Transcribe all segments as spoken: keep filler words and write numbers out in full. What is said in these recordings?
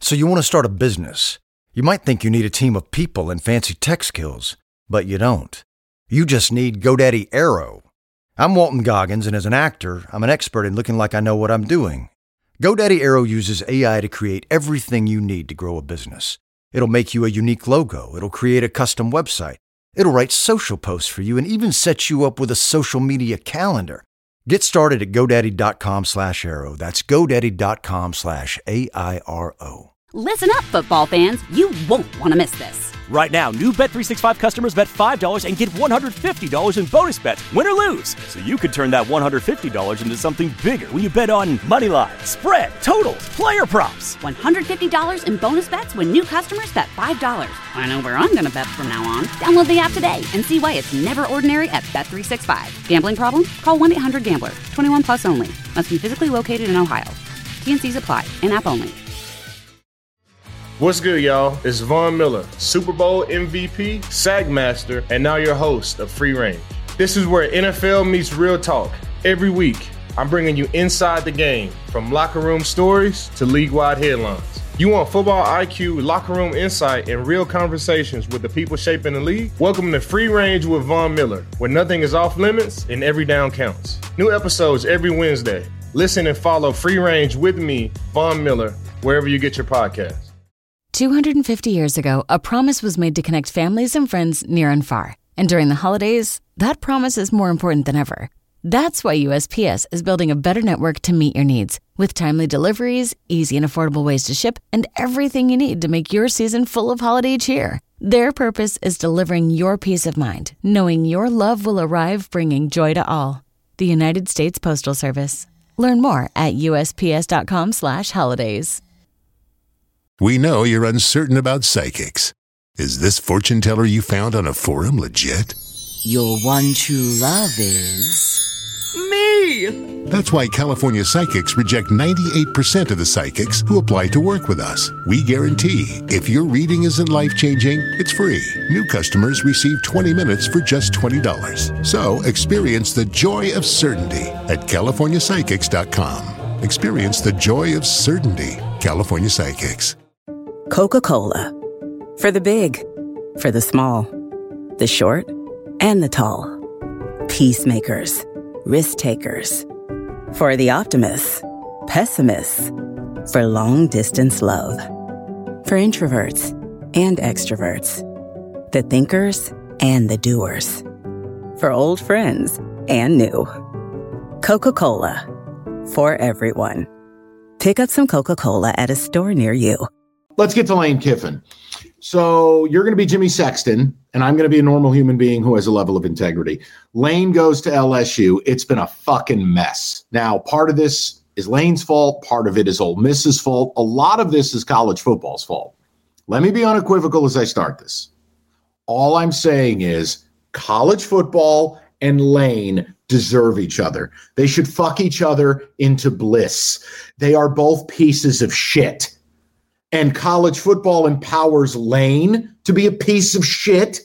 So you want to start a business. You might think you need a team of people and fancy tech skills, but you don't. You just need GoDaddy Aero. I'm Walton Goggins, and as an actor, I'm an expert in looking like I know what I'm doing. GoDaddy Aero uses A I to create everything you need to grow a business. It'll make you a unique logo. It'll create a custom website. It'll write social posts for you and even set you up with a social media calendar. Get started at GoDaddy.com slash Aero. That's GoDaddy.com slash A I R O. Listen up, football fans. You won't want to miss this. Right now, new Bet three sixty-five customers bet five dollars and get one hundred fifty dollars in bonus bets, win or lose. So you could turn that one hundred fifty dollars into something bigger when you bet on money line, spread, totals, player props. one hundred fifty dollars in bonus bets when new customers bet five dollars. I know where I'm going to bet from now on. Download the app today and see why it's never ordinary at Bet three sixty-five. Gambling problem? Call one eight hundred gambler. twenty-one plus only. Must be physically located in Ohio. T N Cs apply. In-app only. What's good, y'all? It's Von Miller, Super Bowl M V P, Sack Master, and now your host of Free Range. This is where N F L meets real talk. Every week, I'm bringing you inside the game, from locker room stories to league-wide headlines. You want football I Q, locker room insight, and real conversations with the people shaping the league? Welcome to Free Range with Von Miller, where nothing is off limits and every down counts. New episodes every Wednesday. Listen and follow Free Range with me, Von Miller, wherever you get your podcasts. two hundred fifty years ago, a promise was made to connect families and friends near and far. And during the holidays, that promise is more important than ever. That's why U S P S is building a better network to meet your needs, with timely deliveries, easy and affordable ways to ship, and everything you need to make your season full of holiday cheer. Their purpose is delivering your peace of mind, knowing your love will arrive bringing joy to all. The United States Postal Service. Learn more at U S P S dot com slash holidays. We know you're uncertain about psychics. Is this fortune teller you found on a forum legit? Your one true love is... me! That's why California Psychics reject ninety-eight percent of the psychics who apply to work with us. We guarantee if your reading isn't life-changing, it's free. New customers receive twenty minutes for just twenty dollars. So experience the joy of certainty at California Psychics dot com. Experience the joy of certainty. California Psychics. Coca-Cola. For the big, for the small, the short, and the tall. Peacemakers, risk takers. For the optimists, pessimists. For long-distance love. For introverts and extroverts. The thinkers and the doers. For old friends and new. Coca-Cola. For everyone. Pick up some Coca-Cola at a store near you. Let's get to Lane Kiffin. So you're going to be Jimmy Sexton, and I'm going to be a normal human being who has a level of integrity. Lane goes to L S U. It's been a fucking mess. Now, part of this is Lane's fault. Part of it is Ole Miss's fault. A lot of this is college football's fault. Let me be unequivocal as I start this. All I'm saying is college football and Lane deserve each other. They should fuck each other into bliss. They are both pieces of shit. And college football empowers Lane to be a piece of shit.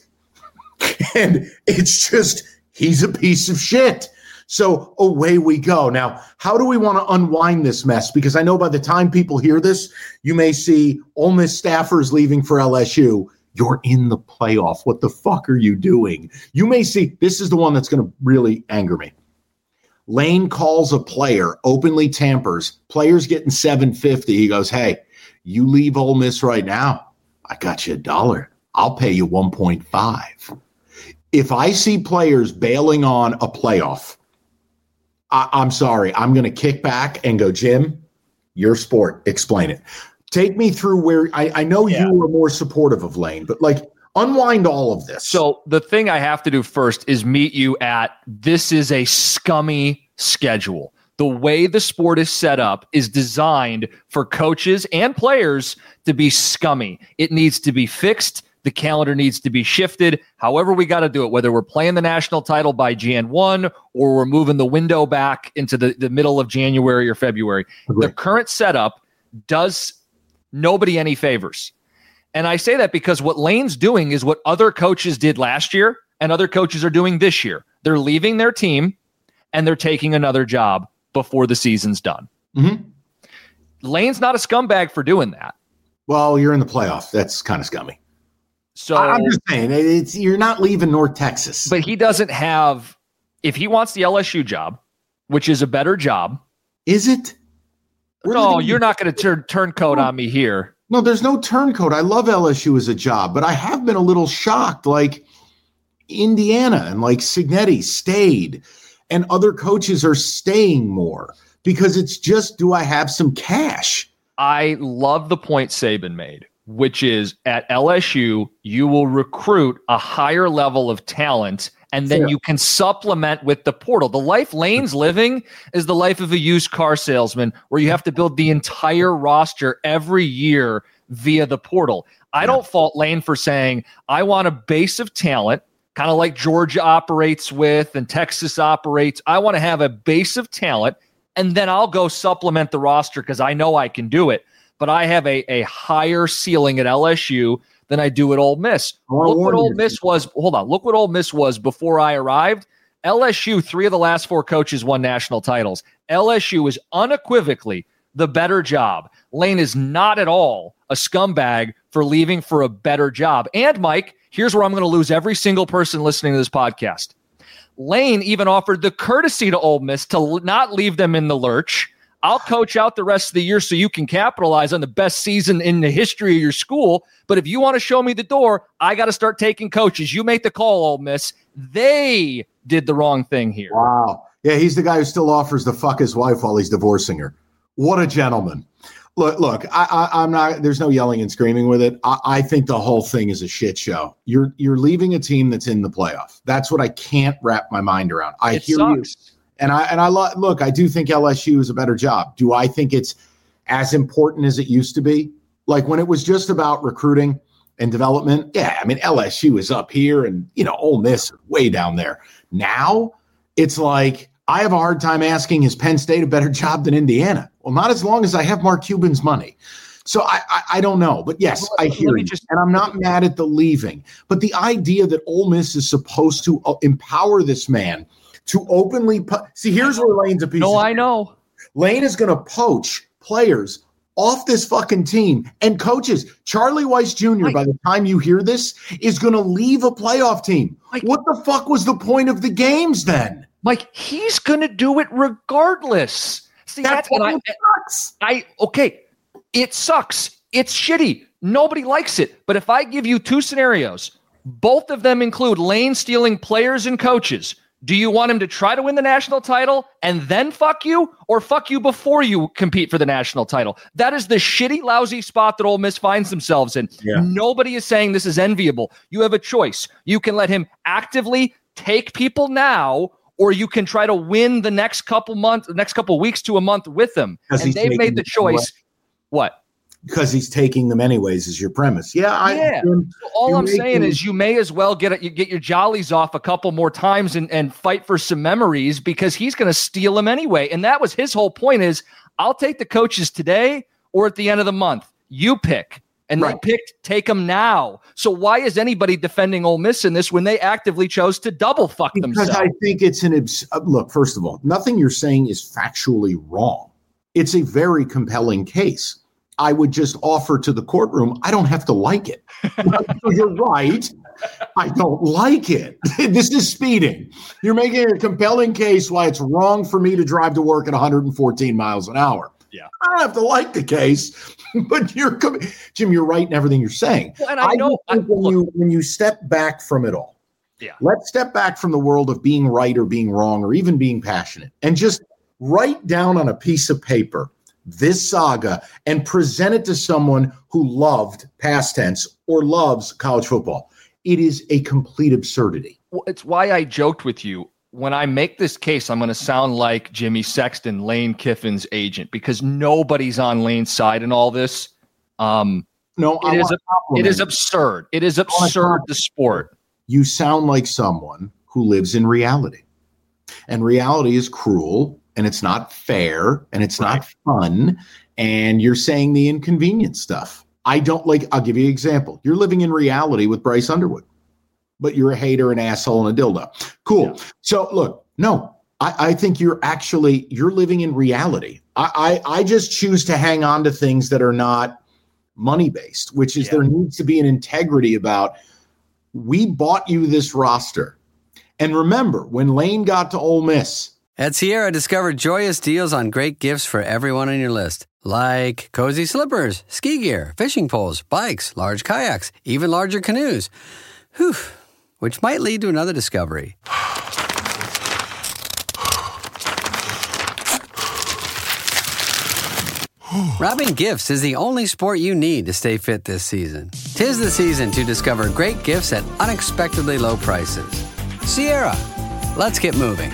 And it's just, he's a piece of shit. So away we go. Now, how do we want to unwind this mess? Because I know by the time people hear this, you may see Ole Miss staffers leaving for L S U. You're in the playoff. What the fuck are you doing? You may see, this is the one that's going to really anger me. Lane calls a player, openly tampers, player's getting seven fifty. He goes, hey, you leave Ole Miss right now, I got you a dollar. I'll pay you one point five. If I see players bailing on a playoff, I- I'm sorry. I'm going to kick back and go, Jim, your sport. Explain it. Take me through where I, I know yeah. you were more supportive of Lane, but like unwind all of this. So the thing I have to do first is meet you at this is a scummy schedule. The way the sport is set up is designed for coaches and players to be scummy. It needs to be fixed. The calendar needs to be shifted. However we got to do it, whether we're playing the national title by January first or we're moving the window back into the, the middle of January or February. Okay. The current setup does nobody any favors. And I say that because what Lane's doing is what other coaches did last year and other coaches are doing this year. They're leaving their team and they're taking another job before the season's done. Mm-hmm. Lane's not a scumbag for doing that. Well, you're in the playoff. That's kind of scummy. So I, I'm just saying, it's you're not leaving North Texas. But he doesn't have, if he wants the L S U job, which is a better job. Is it? We're no, living- you're not going to turn turncoat on me here. No, there's no turncoat. I love L S U as a job, but I have been a little shocked. Like Indiana and like Cignetti stayed, and other coaches are staying more because it's just, do I have some cash? I love the point Saban made, which is at L S U, you will recruit a higher level of talent, and then Sure. you can supplement with the portal. The life Lane's living is the life of a used car salesman, where you have to build the entire roster every year via the portal. I don't fault Lane for saying, I want a base of talent, kind of like Georgia operates with and Texas operates. I want to have a base of talent, and then I'll go supplement the roster because I know I can do it. But I have a, a higher ceiling at L S U than I do at Ole Miss. Look what Ole Miss was. Hold on. Look what Ole Miss was before I arrived. L S U, three of the last four coaches won national titles. L S U is unequivocally the better job. Lane is not at all a scumbag for leaving for a better job. And Mike, here's where I'm going to lose every single person listening to this podcast. Lane even offered the courtesy to Ole Miss to l- not leave them in the lurch. I'll coach out the rest of the year so you can capitalize on the best season in the history of your school. But if you want to show me the door, I got to start taking coaches. You make the call, Ole Miss. They did the wrong thing here. Wow. Yeah, he's the guy who still offers to fuck his wife while he's divorcing her. What a gentleman. Look, look, I, I, I'm not, there's no yelling and screaming with it. I, I think the whole thing is a shit show. You're you're leaving a team that's in the playoff. That's what I can't wrap my mind around. I It hear sucks. you. And I and I lo- look, I do think L S U is a better job. Do I think it's as important as it used to be? Like when it was just about recruiting and development? Yeah, I mean, L S U is up here and, you know, Ole Miss is way down there. Now it's like, I have a hard time asking, is Penn State a better job than Indiana? Well, not as long as I have Mark Cuban's money. So I, I, I don't know. But yes, I hear you. Just, and I'm not mad at the leaving. But the idea that Ole Miss is supposed to uh, empower this man to openly po- see, here's where Lane's a piece no, of I know. Lane is going to poach players off this fucking team and coaches. Charlie Weiss Junior, Mike, by the time you hear this, is going to leave a playoff team. Mike, what the fuck was the point of the games then? Mike, he's going to do it regardless. See, That that's what I, sucks. I, okay, it sucks. It's shitty. Nobody likes it. But if I give you two scenarios, both of them include Lane stealing players and coaches. Do you want him to try to win the national title and then fuck you, or fuck you before you compete for the national title? That is the shitty, lousy spot that Ole Miss finds themselves in. Yeah. Nobody is saying this is enviable. You have a choice. You can let him actively take people now, or you can try to win the next couple months, the next couple weeks to a month with them. Because And he's they've taking made the them choice. What? Because he's taking them anyways, is your premise. Yeah. I, Yeah. you're- So all you're I'm saying making- is you may as well get it, you get your jollies off a couple more times and, and fight for some memories, because he's going to steal them anyway. And that was his whole point is, I'll take the coaches today or at the end of the month. You pick. And Right. they picked take them now. So why is anybody defending Ole Miss in this when they actively chose to double fuck Because themselves? I think it's an abs- uh, look, first of all, nothing you're saying is factually wrong. It's a very compelling case. I would just offer to the courtroom, I don't have to like it. You're right. I don't like it. This is speeding. You're making a compelling case why it's wrong for me to drive to work at one hundred fourteen miles an hour. Yeah. I don't have to like the case, but you're com- Jim, you're right in everything you're saying. Well, and I know- do think I- when look- you when you step back from it all, Yeah. let's step back from the world of being right or being wrong or even being passionate and just write down on a piece of paper this saga and present it to someone who loved past tense or loves college football. It is a complete absurdity. Well, it's why I joked with you. When I make this case, I'm going to sound like Jimmy Sexton, Lane Kiffin's agent, because nobody's on Lane's side in all this. Um, No, I it is want to it compliment is you. absurd. It is absurd, the sport. You sound like someone who lives in reality. And reality is cruel, and it's not fair, and it's Right. not fun, and you're saying the inconvenient stuff. I don't like, I'll give you an example. You're living in reality with Bryce Underwood, but you're a hater, an asshole, and a dildo. Cool. Yeah. So look, no, I, I think you're actually, you're living in reality. I, I, I just choose to hang on to things that are not money-based, which is Yeah. there needs to be an integrity about, we bought you this roster. And remember, when Lane got to Ole Miss, At Sierra, discover joyous deals on great gifts for everyone on your list. Like cozy slippers, ski gear, fishing poles, bikes, large kayaks, even larger canoes. Whew, which might lead to another discovery. Wrapping gifts is the only sport you need to stay fit this season. 'Tis the season to discover great gifts at unexpectedly low prices. Sierra, let's get moving.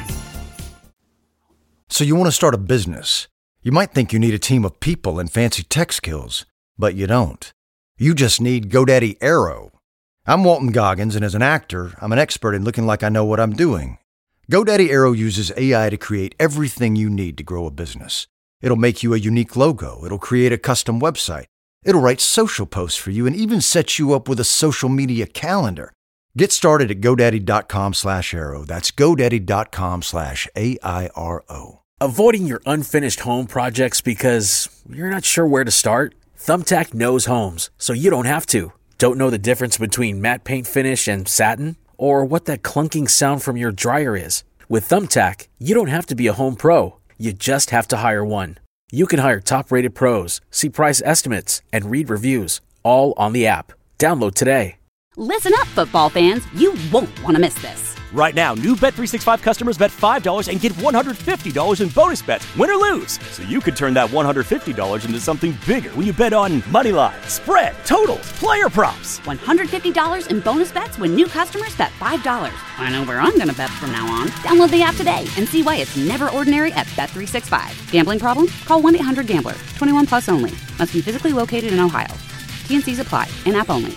So you want to start a business. You might think you need a team of people and fancy tech skills, but you don't. You just need GoDaddy Aero. I'm Walton Goggins, and as an actor, I'm an expert in looking like I know what I'm doing. GoDaddy Aero uses A I to create everything you need to grow a business. It'll make you a unique logo. It'll create a custom website. It'll write social posts for you and even set you up with a social media calendar. Get started at GoDaddy.com slash Aero. That's GoDaddy.com slash A I R O. Avoiding your unfinished home projects because you're not sure where to start? Thumbtack knows homes, so you don't have to. Don't know the difference between matte paint finish and satin? Or what that clunking sound from your dryer is? With Thumbtack, you don't have to be a home pro. You just have to hire one. You can hire top-rated pros, see price estimates, and read reviews, all on the app. Download today. Listen up, football fans. You won't want to miss this. Right now, new Bet three sixty-five customers bet five dollars and get one hundred fifty dollars in bonus bets, win or lose. So you could turn that one hundred fifty dollars into something bigger when you bet on money line, spread, totals, player props. one hundred fifty dollars in bonus bets when new customers bet five dollars. I know where I'm going to bet from now on. Download the app today and see why it's never ordinary at Bet three sixty-five. Gambling problem? Call one eight hundred gambler. twenty-one plus only. Must be physically located in Ohio. T and C's apply. In-app only.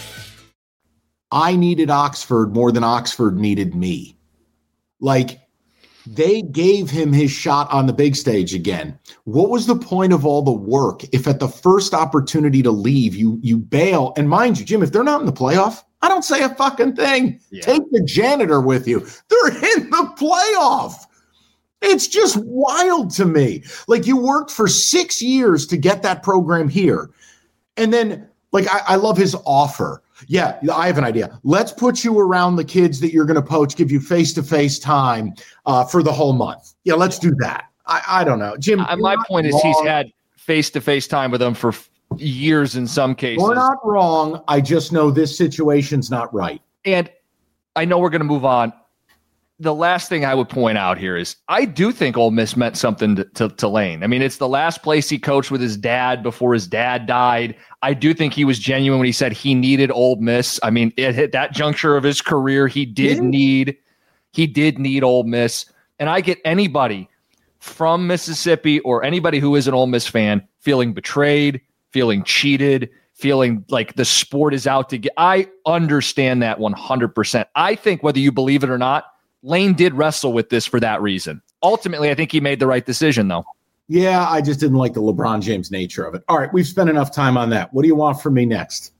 I needed Oxford more than Oxford needed me. Like, they gave him his shot on the big stage again. What was the point of all the work if at the first opportunity to leave, you you bail? And mind you, Jim, if they're not in the playoff, I don't say a fucking thing. Yeah. Take the janitor with you. They're in the playoff. It's just wild to me. Like, you worked for six years to get that program here. And then, like, I, I love his offer. Yeah, I have an idea. Let's put you around the kids that you're going to poach, give you face-to-face time uh, for the whole month. Yeah, let's do that. I, I don't know. Jim, uh, my point is he's had face-to-face time with them for f- years in some cases. We're not wrong. I just know this situation's not right. And I know we're going to move on. The last thing I would point out here is I do think Ole Miss meant something to, to, to Lane. I mean, it's the last place he coached with his dad before his dad died. I do think he was genuine when he said he needed Ole Miss. I mean, it hit that juncture of his career. He did yeah. need, he did need Ole Miss. And I get anybody from Mississippi or anybody who is an Ole Miss fan feeling betrayed, feeling cheated, feeling like the sport is out to get. I understand that one hundred percent. I think whether you believe it or not, Lane did wrestle with this for that reason. Ultimately, I think he made the right decision, though. Yeah, I just didn't like the LeBron James nature of it. All right, we've spent enough time on that. What do you want from me next?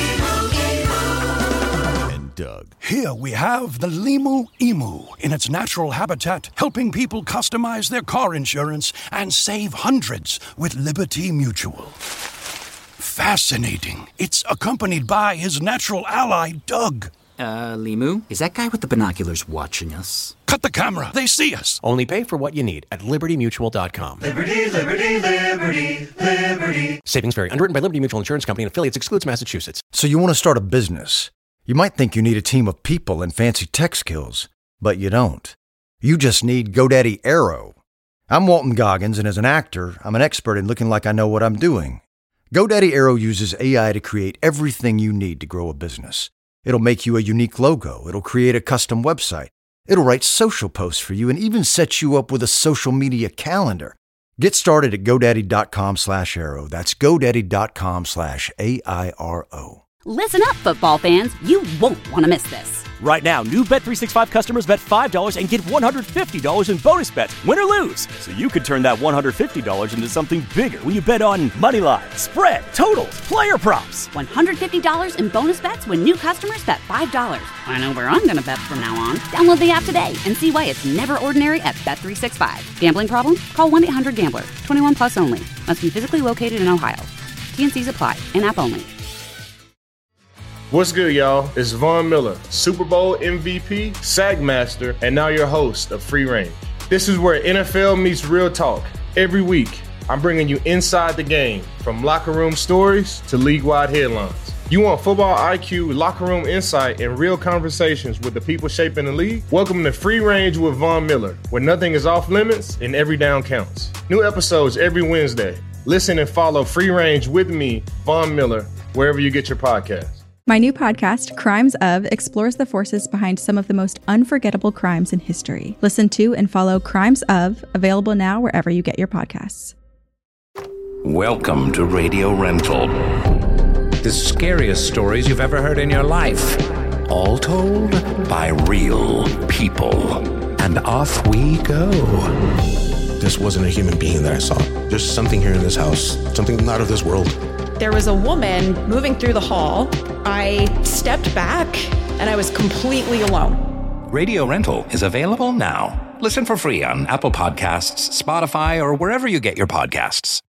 And Doug. Here we have the Limu Emu in its natural habitat, helping people customize their car insurance and save hundreds with Liberty Mutual. Fascinating. It's accompanied by his natural ally, Doug. Uh, Limu? Is that guy with the binoculars watching us? Cut the camera. They see us. Only pay for what you need at Liberty Mutual dot com. Liberty, Liberty, Liberty, Liberty. Savings vary. Underwritten by Liberty Mutual Insurance Company and affiliates. Excludes Massachusetts. So you want to start a business. You might think you need a team of people and fancy tech skills, but you don't. You just need GoDaddy Aero. I'm Walton Goggins, and as an actor, I'm an expert in looking like I know what I'm doing. GoDaddy Aero uses A I to create everything you need to grow a business. It'll make you a unique logo. It'll create a custom website. It'll write social posts for you and even set you up with a social media calendar. Get started at GoDaddy.com slash Aero. That's GoDaddy.com slash A I R O. Listen up, football fans. You won't want to miss this. Right now, new Bet three sixty-five customers bet five dollars and get one hundred fifty dollars in bonus bets, win or lose. So you could turn that one hundred fifty dollars into something bigger when you bet on money line, spread, totals, player props. one hundred fifty dollars in bonus bets when new customers bet five dollars. I know where I'm going to bet from now on. Download the app today and see why it's never ordinary at Bet three sixty-five. Gambling problem? Call one eight hundred gambler. twenty-one plus only. Must be physically located in Ohio. T N Cs apply. In-app only. What's good, y'all? It's Von Miller, Super Bowl M V P, Sagmaster, and now your host of Free Reign. This is where N F L meets real talk. Every week, I'm bringing you inside the game, from locker room stories to league-wide headlines. You want football I Q, locker room insight, and real conversations with the people shaping the league? Welcome to Free Range with Von Miller, where nothing is off limits and every down counts. New episodes every Wednesday. Listen and follow Free Range with me, Von Miller, wherever you get your podcasts. My new podcast, Crimes Of, explores the forces behind some of the most unforgettable crimes in history. Listen to and follow Crimes Of, available now wherever you get your podcasts. Welcome to Radio Rental. The scariest stories you've ever heard in your life. All told by real people. And off we go. This wasn't a human being that I saw. There's something here in this house, something not of this world. There was a woman moving through the hall. I stepped back and I was completely alone. Radio Rental is available now. Listen for free on Apple Podcasts, Spotify, or wherever you get your podcasts.